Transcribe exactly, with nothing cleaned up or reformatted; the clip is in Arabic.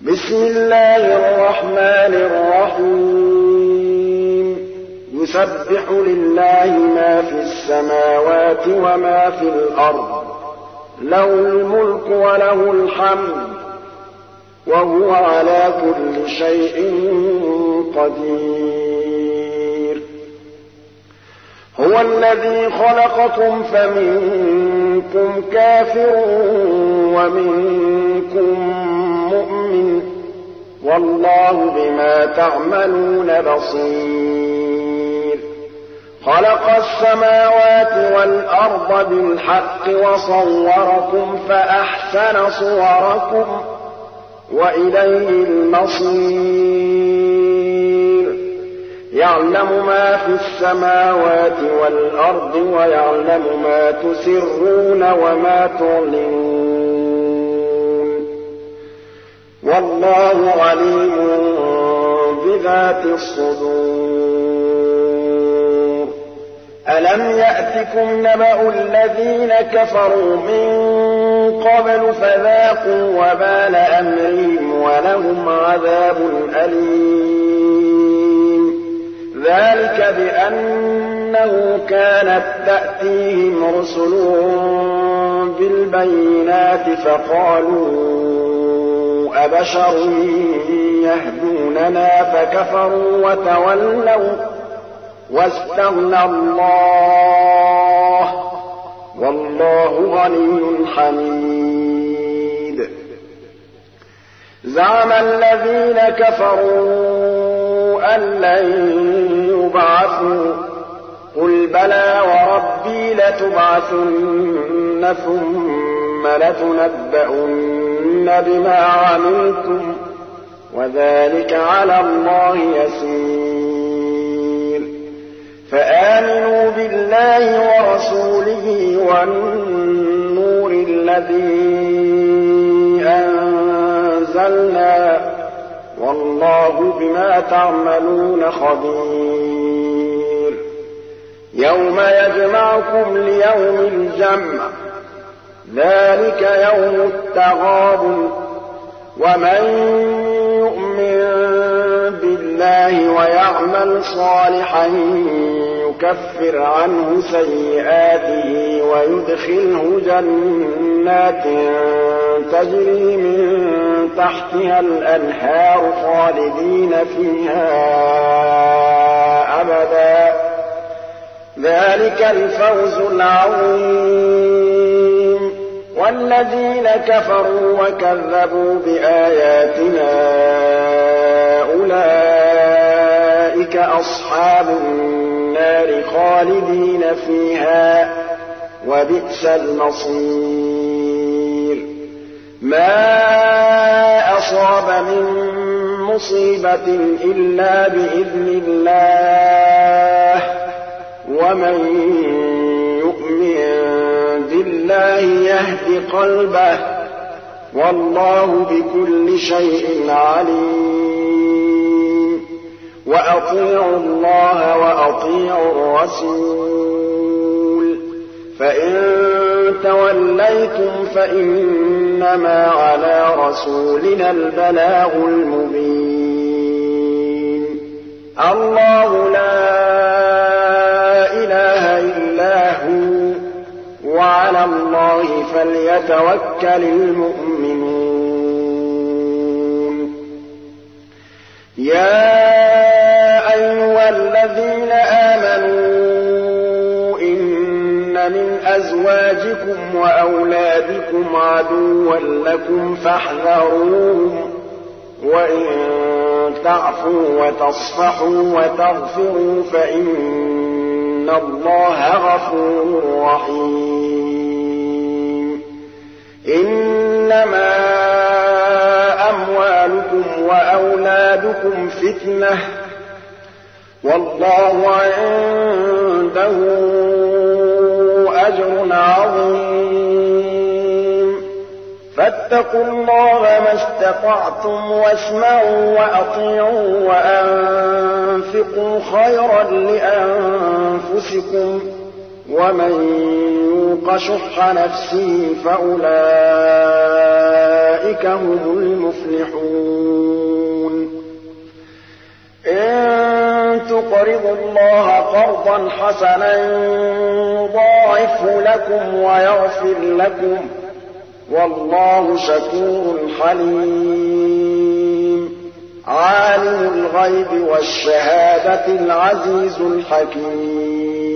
بسم الله الرحمن الرحيم يسبح لله ما في السماوات وما في الأرض له الملك وله الحمد وهو على كل شيء قدير هو الذي خلقكم فمنكم كافر ومنكم مؤمن والله بما تعملون بصير خلق السماوات والأرض بالحق وصوركم فأحسن صوركم وإليه المصير يعلم ما في السماوات والأرض ويعلم ما تسرون وما تعلنون والله عليم بذات الصدور ألم يأتكم نبأ الذين كفروا من قبل فذاقوا وبال أمرهم ولهم عذاب أليم ذلك بأنه كانت تأتيهم رسلهم بالبينات فقالوا أبشر يهدوننا فكفروا وتولوا واستغنى الله والله غني حميد زعم الذين كفروا أن لن يبعثوا قل بلى وربي لتبعثن ثم لتنبؤن بما عملتم وذلك على الله يسير فآمنوا بالله ورسوله والنور الذي أنزلنا والله بما تعملون خبير يوم يجمعكم ليوم الجمع ذلك يوم التغابن ومن يؤمن بالله ويعمل صالحا يكفر عنه سيئاته ويدخله جنات تجري من تحتها الأنهار خالدين فيها أبدا ذلك الفوز العظيم والذين كفروا وكذبوا بآياتنا أولئك أصحاب النار خالدين فيها وبئس المصير ما أصاب من مصيبة إلا بإذن الله ومن يؤمن بالله يهد قلبه والله بكل شيء عليم وأطيعوا الله وأطيعوا الرسول فإن توليتم فإنما على رسولنا البلاغ المبين الله لا إله إلا هو وعلى الله فليتوكل المؤمنون يا أيها الذين آمنوا إن من أزواجكم وأولادكم عدوا لكم فاحذروهم وإن تعفوا وتصفحوا وتغفروا فإن الله غفور رحيم إنما أموالكم وأولادكم فتنة والله عنده أجر عظيم فاتقوا الله ما استطعتم واسمعوا وأطيعوا وأنفقوا خيرا لأنفسكم ومن يوق شح نفسه فأولئك هم المفلحون إن تقرضوا الله قرضا حسنا يضاعفه لكم ويغفر لكم والله شكور حليم عالم الغيب والشهادة العزيز الحكيم